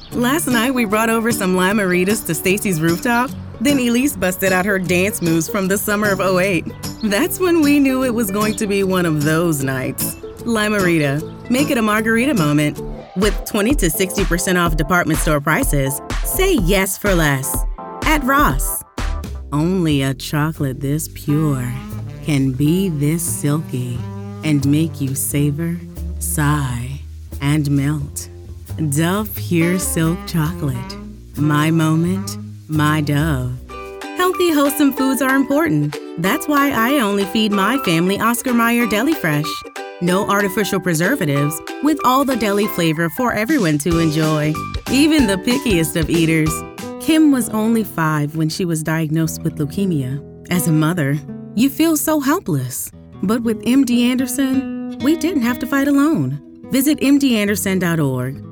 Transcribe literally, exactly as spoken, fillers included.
Last night we brought over some Lime-A-Ritas to Stacy's rooftop. Then Elise busted out her dance moves from the summer of oh eight. That's when we knew it was going to be one of those nights. Lime-A-Rita. Make it a margarita moment. With twenty to sixty percent off department store prices, say yes for less. At Ross. Only a chocolate this pure can be this silky and make you savor, sigh, and melt. Dove Pure Silk Chocolate. My moment, my Dove. Healthy, wholesome foods are important. That's why I only feed my family Oscar Mayer Deli Fresh. No artificial preservatives, with all the deli flavor for everyone to enjoy, even the pickiest of eaters. Kim was only five when she was diagnosed with leukemia. As a mother, you feel so helpless. But with M D Anderson, we didn't have to fight alone. Visit M D Anderson dot org.